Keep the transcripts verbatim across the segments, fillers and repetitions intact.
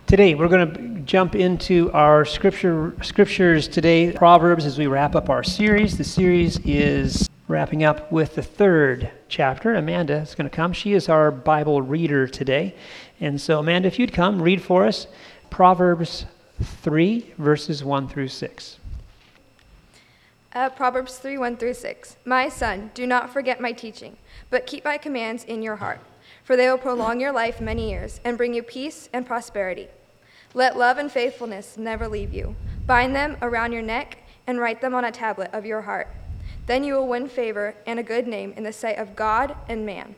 Today, we're going to jump into our scripture scriptures today, Proverbs, as we wrap up our series. The series is wrapping up with the third chapter. Amanda is going to come. She is our Bible reader today. And so, Amanda, if you'd come, read for us Proverbs three, verses one through six. Uh, Proverbs three, one through six. My son, do not forget my teaching, but keep my commands in your heart, for they will prolong your life many years and bring you peace and prosperity. Let love and faithfulness never leave you. Bind them around your neck and write them on a tablet of your heart. Then you will win favor and a good name in the sight of God and man.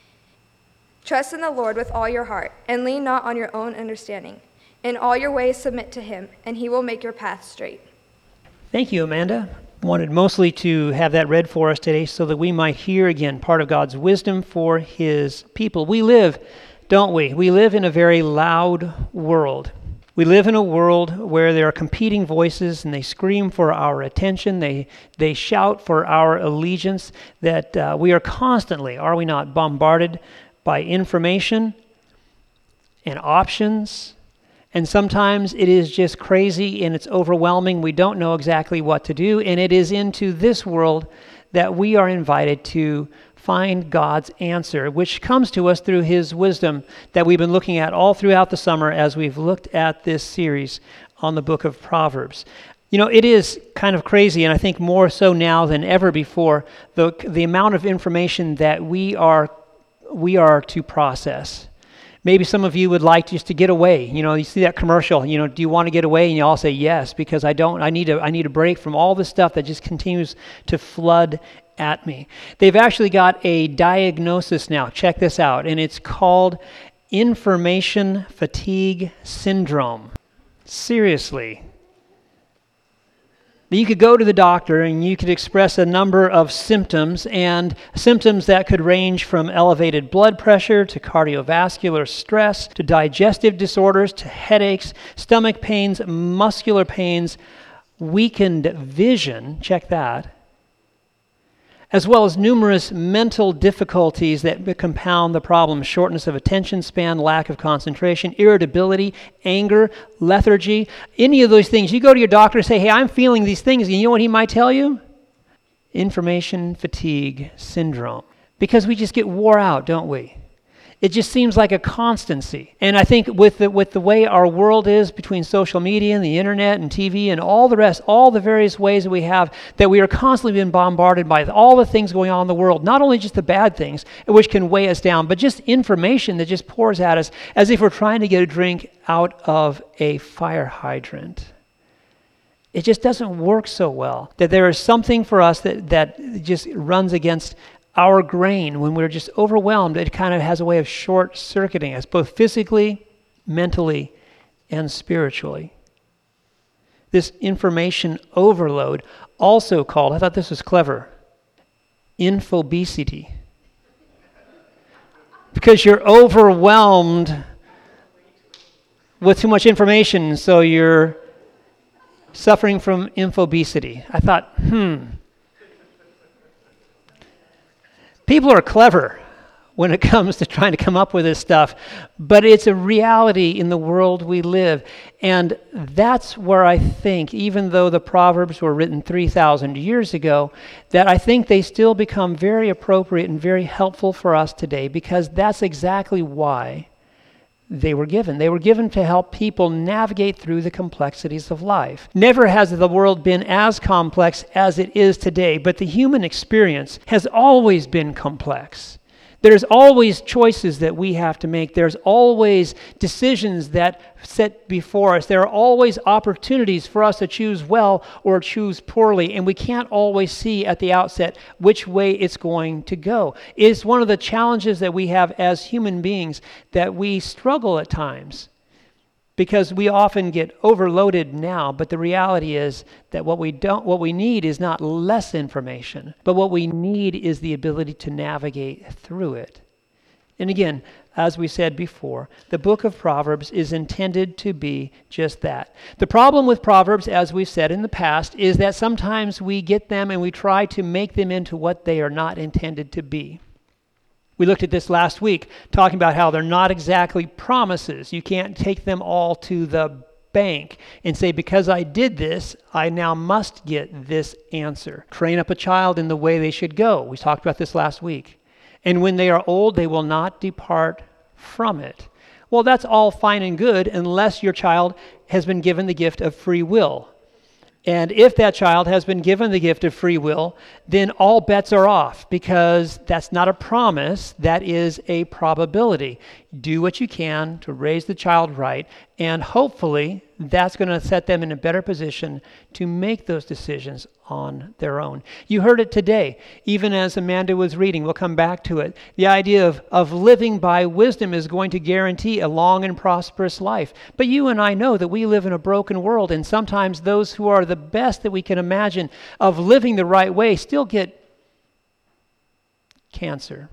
Trust in the Lord with all your heart and lean not on your own understanding. In all your ways submit to him, and he will make your path straight. Thank you, Amanda. Wanted mostly to have that read for us today so that we might hear again part of God's wisdom for his people. We live, don't we? We live in a very loud world. We live in a world where there are competing voices and they scream for our attention. They they shout for our allegiance, that uh, we are constantly, are we not, bombarded by information and options. And sometimes it is just crazy and it's overwhelming. We don't know exactly what to do. And it is into this world that we are invited to find God's answer, which comes to us through his wisdom that we've been looking at all throughout the summer as we've looked at this series on the book of Proverbs. You know, it is kind of crazy, and I think more so now than ever before, the the amount of information that we are we are to process. Maybe some of you would like just to get away. You know, you see that commercial, you know, do you want to get away? And you all say yes, because I don't, I need a, I need a break from all the stuff that just continues to flood at me. They've actually got a diagnosis now. Check this out. And it's called information fatigue syndrome. Seriously. You could go to the doctor and you could express a number of symptoms, and symptoms that could range from elevated blood pressure to cardiovascular stress to digestive disorders to headaches, stomach pains, muscular pains, weakened vision, check that, as well as numerous mental difficulties that compound the problem: shortness of attention span, lack of concentration, irritability, anger, lethargy, any of those things. You go to your doctor and say, hey, I'm feeling these things, and you know what he might tell you? Information fatigue syndrome. Because we just get wore out, don't we? It just seems like a constancy. And I think with the, with the way our world is, between social media and the internet and T V and all the rest, all the various ways that we have, that we are constantly being bombarded by all the things going on in the world, not only just the bad things, which can weigh us down, but just information that just pours at us as if we're trying to get a drink out of a fire hydrant. It just doesn't work so well. That there is something for us that, that just runs against our grain. When we're just overwhelmed, it kind of has a way of short-circuiting us, both physically, mentally, and spiritually. This information overload, also called, I thought this was clever, infobesity. Because you're overwhelmed with too much information, so you're suffering from infobesity. I thought, hmm, people are clever when it comes to trying to come up with this stuff, but it's a reality in the world we live. And that's where I think, even though the Proverbs were written three thousand years ago, that I think they still become very appropriate and very helpful for us today, because that's exactly why they were given. They were given to help people navigate through the complexities of life. Never has the world been as complex as it is today, but the human experience has always been complex. There's always choices that we have to make. There's always decisions that set before us. There are always opportunities for us to choose well or choose poorly, and we can't always see at the outset which way it's going to go. It's one of the challenges that we have as human beings, that we struggle at times, because we often get overloaded now, but the reality is that what we don't, what we need is not less information, but what we need is the ability to navigate through it. And again, as we said before, the book of Proverbs is intended to be just that. The problem with Proverbs, as we've said in the past, is that sometimes we get them and we try to make them into what they are not intended to be. We looked at this last week, talking about how they're not exactly promises. You can't take them all to the bank and say, because I did this, I now must get this answer. Train up a child in the way they should go. We talked about this last week. And when they are old, they will not depart from it. Well, that's all fine and good unless your child has been given the gift of free will. And if that child has been given the gift of free will, then all bets are off, because that's not a promise, that is a probability. Do what you can to raise the child right, and hopefully that's going to set them in a better position to make those decisions on their own. You heard it today, even as Amanda was reading. We'll come back to it. The idea of, of living by wisdom is going to guarantee a long and prosperous life. But you and I know that we live in a broken world, and sometimes those who are the best that we can imagine of living the right way still get cancer.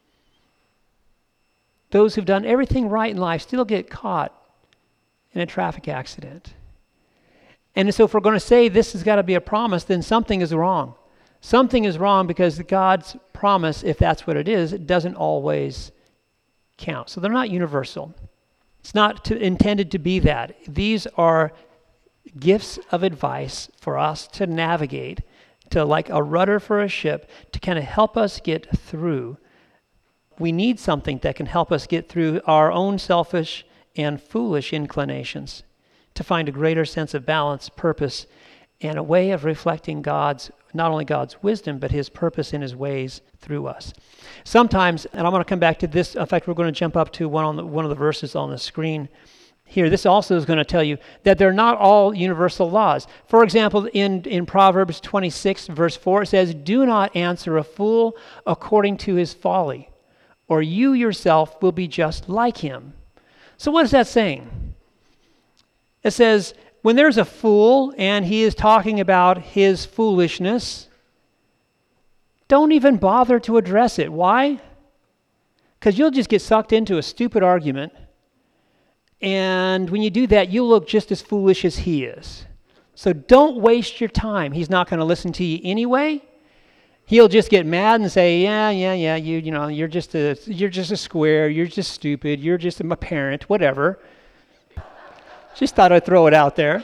Those who've done everything right in life still get caught in a traffic accident. And so if we're going to say this has got to be a promise, then something is wrong. Something is wrong, because God's promise, if that's what it is, it doesn't always count. So they're not universal. It's not to, intended to be that. These are gifts of advice for us to navigate, to like a rudder for a ship, to kind of help us get through. We need something that can help us get through our own selfish and foolish inclinations, to find a greater sense of balance, purpose, and a way of reflecting God's, not only God's wisdom, but his purpose in his ways through us. Sometimes, and I'm going to come back to this, in fact, we're going to jump up to one, on the, one of the verses on the screen here. This also is going to tell you that they're not all universal laws. For example, in, in Proverbs twenty-six, verse four, it says, "Do not answer a fool according to his folly, or you yourself will be just like him." So what is that saying? It says, when there's a fool and he is talking about his foolishness, don't even bother to address it. Why? Because you'll just get sucked into a stupid argument, and when you do that, you'll look just as foolish as he is. So don't waste your time. He's not going to listen to you anyway. He'll just get mad and say, yeah, yeah, yeah, you you know, you're just a you're just a square, you're just stupid, you're just a parent, whatever. Just thought I'd throw it out there.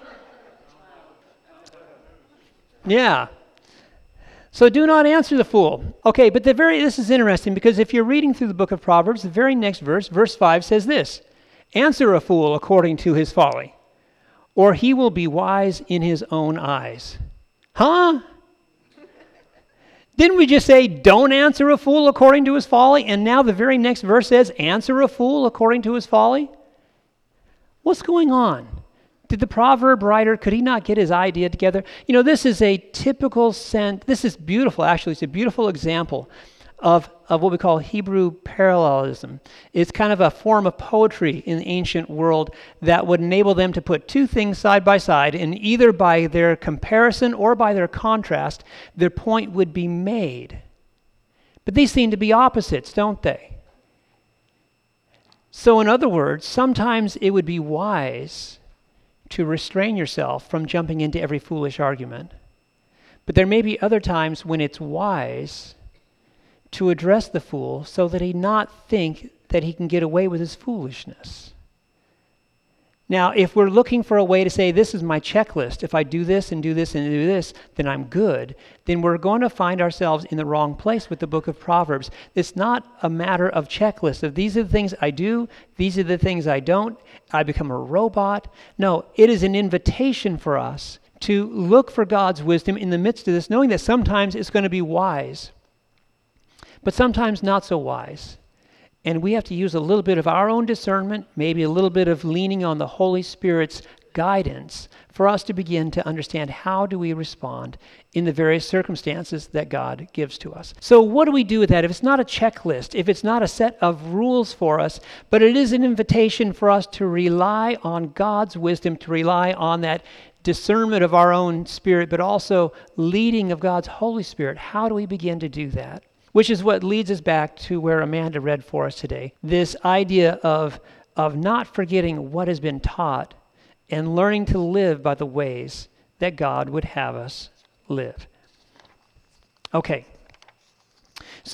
Yeah. So do not answer the fool. Okay, but the very this is interesting, because if you're reading through the book of Proverbs, the very next verse, verse five, says this: "Answer a fool according to his folly, or he will be wise in his own eyes." Huh? Didn't we just say, don't answer a fool according to his folly? And now the very next verse says, answer a fool according to his folly? What's going on? Did the proverb writer, could he not get his idea together? You know, this is a typical sense, this is beautiful, actually. It's a beautiful example of, of what we call Hebrew parallelism. It's kind of a form of poetry in the ancient world that would enable them to put two things side by side, and either by their comparison or by their contrast, their point would be made. But these seem to be opposites, don't they? So in other words, sometimes it would be wise to restrain yourself from jumping into every foolish argument. But there may be other times when it's wise to address the fool so that he not think that he can get away with his foolishness. Now, if we're looking for a way to say, this is my checklist, if I do this and do this and do this, then I'm good, then we're going to find ourselves in the wrong place with the book of Proverbs. It's not a matter of checklist, of these are the things I do, these are the things I don't, I become a robot. No, it is an invitation for us to look for God's wisdom in the midst of this, knowing that sometimes it's going to be wise, but sometimes not so wise. And we have to use a little bit of our own discernment, maybe a little bit of leaning on the Holy Spirit's guidance for us to begin to understand how do we respond in the various circumstances that God gives to us. So what do we do with that? If it's not a checklist, if it's not a set of rules for us, but it is an invitation for us to rely on God's wisdom, to rely on that discernment of our own spirit, but also leading of God's Holy Spirit, how do we begin to do that? Which is what leads us back to where Amanda read for us today. This idea of, of not forgetting what has been taught and learning to live by the ways that God would have us live. Okay. So,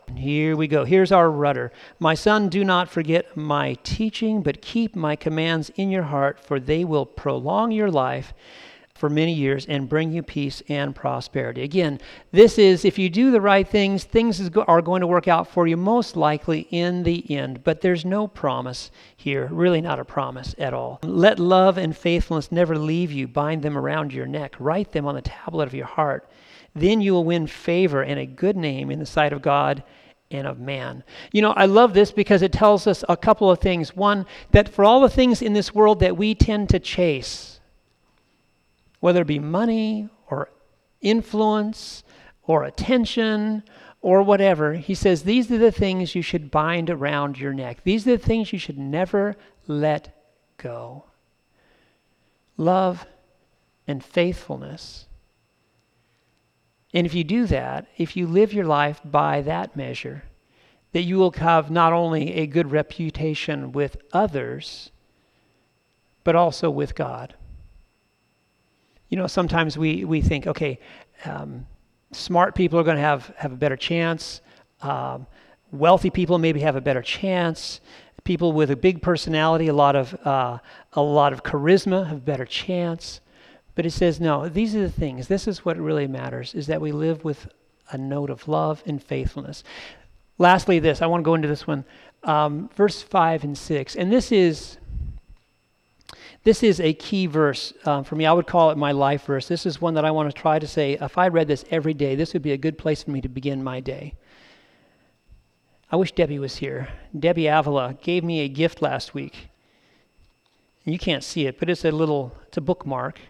Here we go. Here's our rudder. My son, do not forget my teaching, but keep my commands in your heart, for they will prolong your life for many years and bring you peace and prosperity. Again, this is, if you do the right things, things is go- are going to work out for you most likely in the end. But there's no promise here, really not a promise at all. Let love and faithfulness never leave you. Bind them around your neck. Write them on the tablet of your heart. Then you will win favor and a good name in the sight of God and of man. You know, I love this because it tells us a couple of things. One, that for all the things in this world that we tend to chase, whether it be money or influence or attention or whatever, he says these are the things you should bind around your neck. These are the things you should never let go. Love and faithfulness. And if you do that, if you live your life by that measure, that you will have not only a good reputation with others, but also with God. You know, sometimes we, we think, okay, um, smart people are going to have, have a better chance. Um, wealthy people maybe have a better chance. People with a big personality, a lot of uh, a lot of charisma have a better chance. But it says, no, these are the things. This is what really matters, is that we live with a note of love and faithfulness. Lastly, this, I want to go into this one, um, verse five and six. And this is this is a key verse um, for me. I would call it my life verse. This is one that I want to try to say, if I read this every day, this would be a good place for me to begin my day. I wish Debbie was here. Debbie Avila gave me a gift last week. You can't see it, but it's a little, it's a bookmark.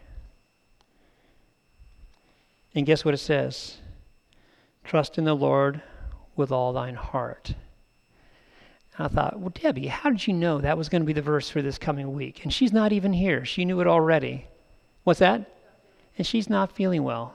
And guess what it says? Trust in the Lord with all thine heart. And I thought, well, Debbie, how did you know that was going to be the verse for this coming week? And she's not even here. She knew it already. What's that? And she's not feeling well.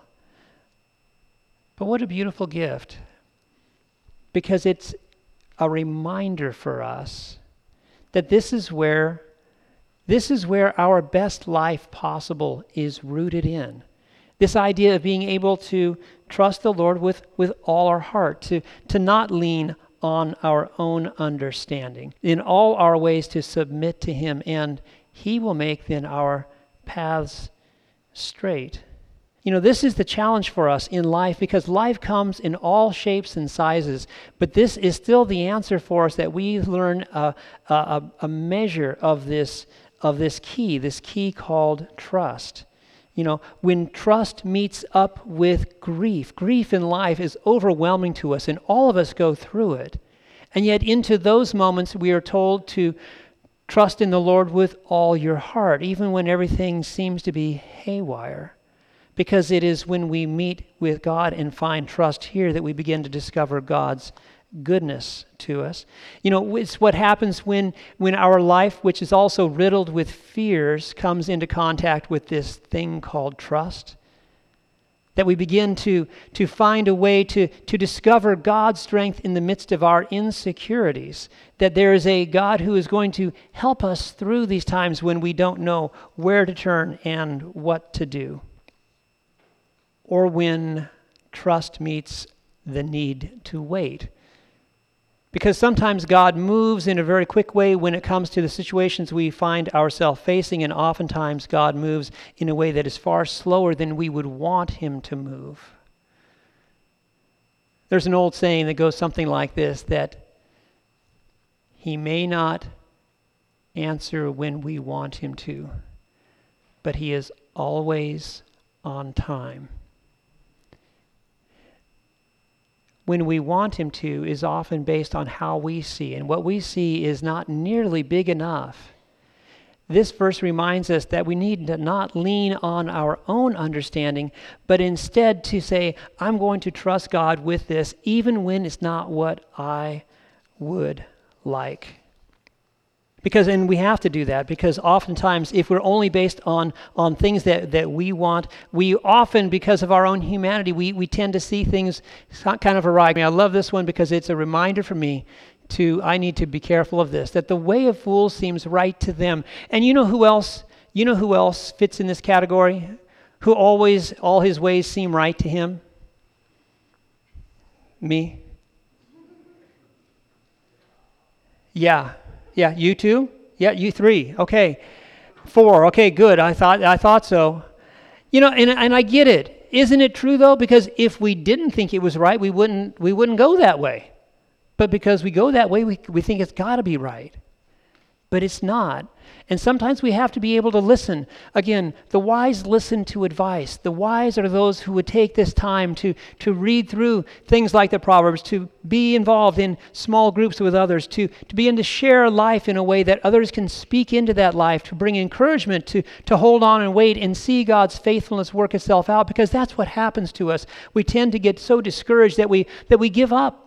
But what a beautiful gift. Because it's a reminder for us that this is where, this is where our best life possible is rooted in. This idea of being able to trust the Lord with, with all our heart, to, to not lean on our own understanding, in all our ways to submit to Him, and He will make then our paths straight. You know, this is the challenge for us in life, because life comes in all shapes and sizes, but this is still the answer for us, that we learn a, a, a measure of this, of this key, this key called trust. You know, when trust meets up with grief, grief in life is overwhelming to us, and all of us go through it. And yet into those moments we are told to trust in the Lord with all your heart, even when everything seems to be haywire. Because it is when we meet with God and find trust here that we begin to discover God's goodness to us. You know, it's what happens when when our life, which is also riddled with fears, comes into contact with this thing called trust. That we begin to to find a way to to discover God's strength in the midst of our insecurities. That there is a God who is going to help us through these times when we don't know where to turn and what to do. Or when trust meets the need to wait. Because sometimes God moves in a very quick way when it comes to the situations we find ourselves facing, and oftentimes God moves in a way that is far slower than we would want Him to move. There's an old saying that goes something like this, that He may not answer when we want Him to, but He is always on time. When we want Him to is often based on how we see, and what we see is not nearly big enough. This verse reminds us that we need to not lean on our own understanding, but instead to say, I'm going to trust God with this, even when it's not what I would like. Because, and we have to do that, because oftentimes if we're only based on, on things that, that we want, we often, because of our own humanity, we, we tend to see things kind of awry. I love this one because it's a reminder for me to, I need to be careful of this, that the way of fools seems right to them. And you know who else, you know who else fits in this category? Who always, all his ways seem right to him? Me. Yeah. Yeah, you two? Yeah, you three. Okay. Four. Okay, good. I thought I thought so. You know, and and I get it. Isn't it true though? Because if we didn't think it was right, we wouldn't we wouldn't go that way. But because we go that way, we we think it's got to be right. But it's not. And sometimes we have to be able to listen. Again, the wise listen to advice. The wise are those who would take this time to, to read through things like the Proverbs, to be involved in small groups with others, to, to begin to share life in a way that others can speak into that life, to bring encouragement, to, to hold on and wait and see God's faithfulness work itself out, because that's what happens to us. We tend to get so discouraged that we that we give up.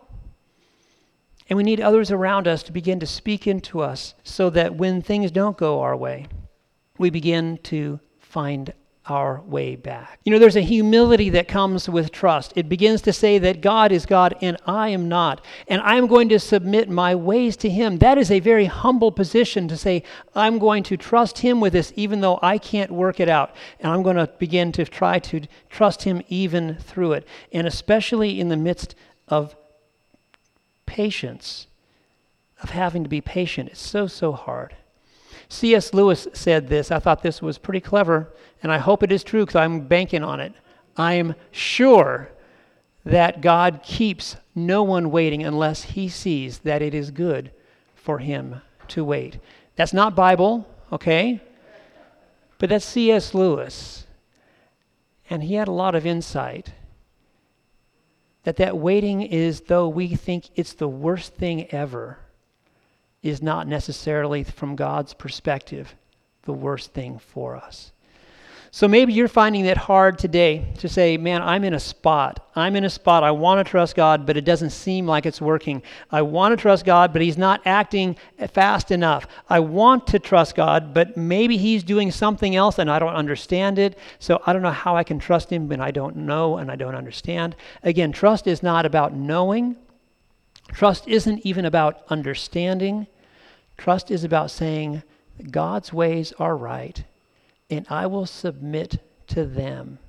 And we need others around us to begin to speak into us so that when things don't go our way, we begin to find our way back. You know, there's a humility that comes with trust. It begins to say that God is God and I am not. And I'm going to submit my ways to Him. That is a very humble position to say, I'm going to trust Him with this even though I can't work it out. And I'm going to begin to try to trust Him even through it. And especially in the midst of patience, of having to be patient. It's so, so hard. C S Lewis said this. I thought this was pretty clever, and I hope it is true because I'm banking on it. I'm sure that God keeps no one waiting unless He sees that it is good for him to wait. That's not Bible, okay? But that's C S Lewis. And he had a lot of insight. That that waiting is, though we think it's the worst thing ever, is not necessarily from God's perspective the worst thing for us. So maybe you're finding it hard today to say, man, I'm in a spot. I'm in a spot. I want to trust God, but it doesn't seem like it's working. I want to trust God, but He's not acting fast enough. I want to trust God, but maybe He's doing something else and I don't understand it. So I don't know how I can trust Him when I don't know and I don't understand. Again, trust is not about knowing. Trust isn't even about understanding. Trust is about saying, God's ways are right, and I will submit to them.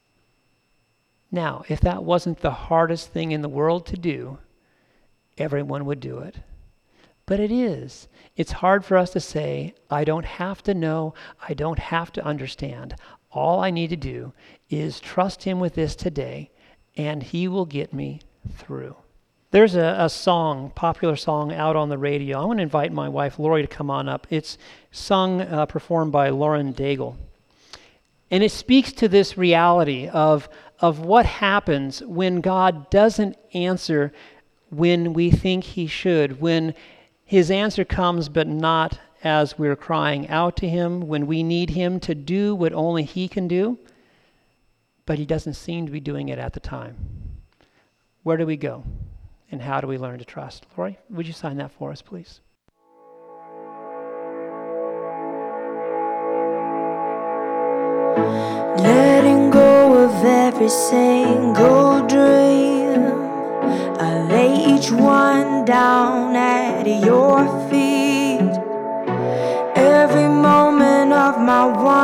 Now, if that wasn't the hardest thing in the world to do, everyone would do it. But it is. It's hard for us to say, I don't have to know, I don't have to understand. All I need to do is trust Him with this today, and He will get me through. There's a, a song, popular song out on the radio. I want to invite my wife, Lori, to come on up. It's sung, uh, performed by Lauren Daigle. And it speaks to this reality of, of what happens when God doesn't answer when we think He should, when His answer comes but not as we're crying out to Him, when we need Him to do what only He can do, but He doesn't seem to be doing it at the time. Where do we go? And how do we learn to trust? Lori, would you sign that for us, please? Letting go of every single dream, I lay each one down at your feet. Every moment of my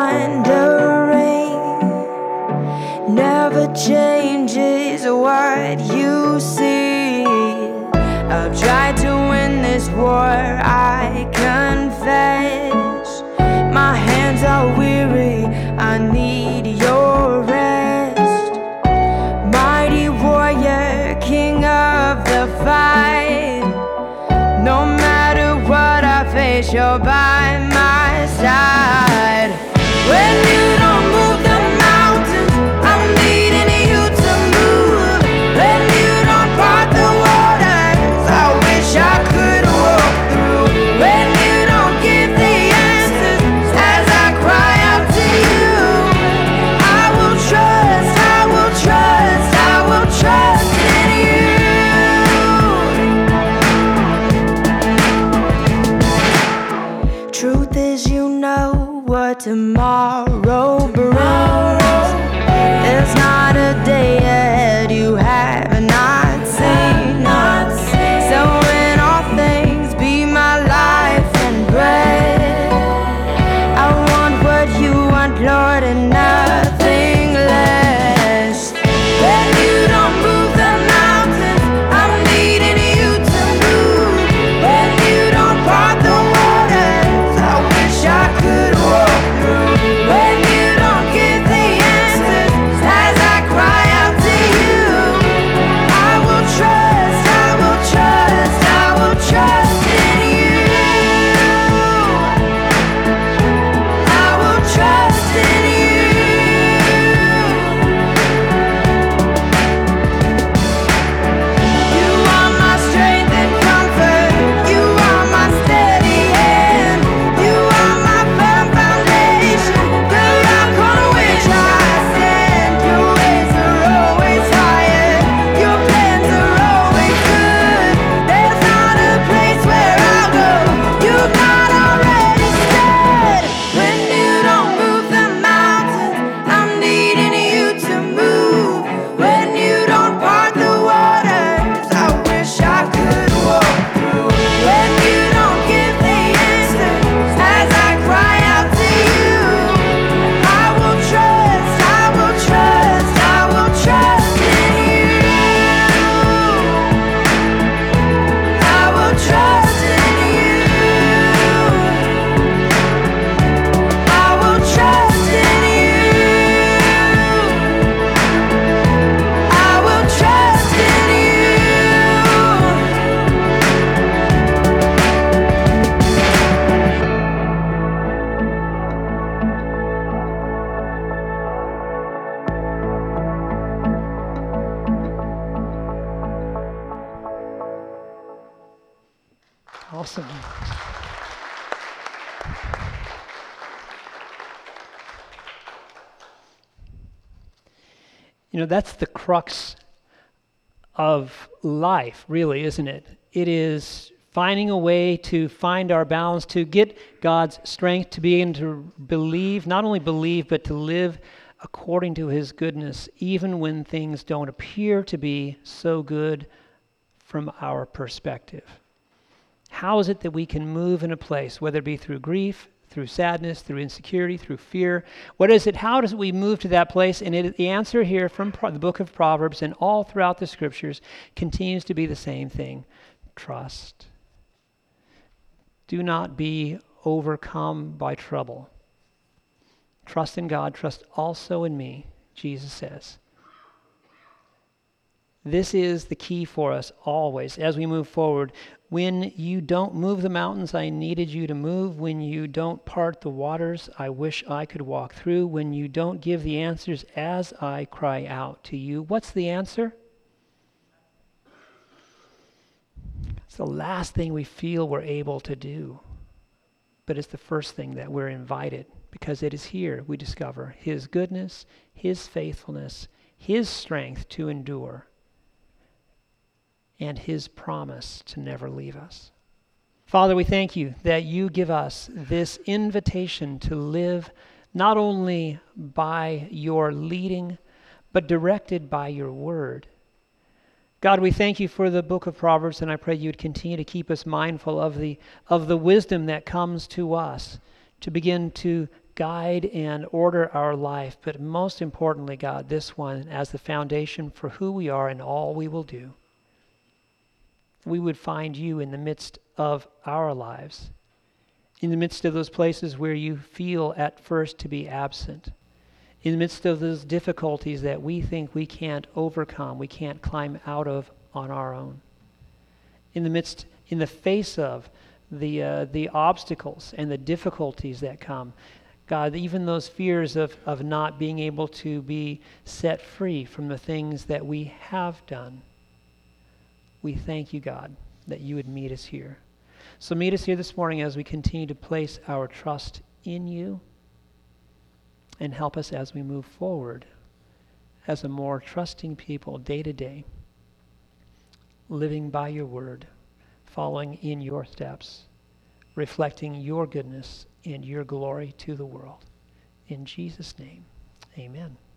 wandering never changes what you see. I've tried to win this war, I confess. My hands are weary, I need your rest. Mighty warrior, king of the fight. No matter what I face, you're by my side. When you don't move the mountains, I'm needing you to move. When you don't part the waters, I wish I could walk through. When you don't give the answers as I cry out to you, I will trust, I will trust, I will trust in you. Truth is, you know what tomorrow brings. There's not a day ahead you have not seen. So in all things, be my life and bread. I want what you want, Lord, and nothing less. When you don't move the mountains, I'm needing you to move. When you don't Awesome. You know, that's the crux of life, really, isn't it? It is finding a way to find our balance, to get God's strength, to begin to believe, not only believe, but to live according to his goodness, even when things don't appear to be so good from our perspective. How is it that we can move in a place, whether it be through grief, through sadness, through insecurity, through fear? What is it? How does we move to that place? And it, the answer here from Pro- the book of Proverbs and all throughout the scriptures continues to be the same thing. Trust. Do not be overcome by trouble. Trust in God. Trust also in me, Jesus says. This is the key for us always as we move forward. When you don't move the mountains I needed you to move, when you don't part the waters I wish I could walk through, when you don't give the answers as I cry out to you, what's the answer? It's the last thing we feel we're able to do, but it's the first thing that we're invited, because it is here we discover his goodness, his faithfulness, his strength to endure, and his promise to never leave us. Father, we thank you that you give us this invitation to live not only by your leading, but directed by your word. God, we thank you for the book of Proverbs, and I pray you would continue to keep us mindful of the of the wisdom that comes to us to begin to guide and order our life, but most importantly, God, this one as the foundation for who we are and all we will do. We would find you in the midst of our lives, in the midst of those places where you feel at first to be absent, in the midst of those difficulties that we think we can't overcome, we can't climb out of on our own, in the midst, in the face of the uh, the obstacles and the difficulties that come. God, even those fears of, of not being able to be set free from the things that we have done. We thank you, God, that you would meet us here. So meet us here this morning as we continue to place our trust in you, and help us as we move forward as a more trusting people day to day, living by your word, following in your steps, reflecting your goodness and your glory to the world. In Jesus' name, amen.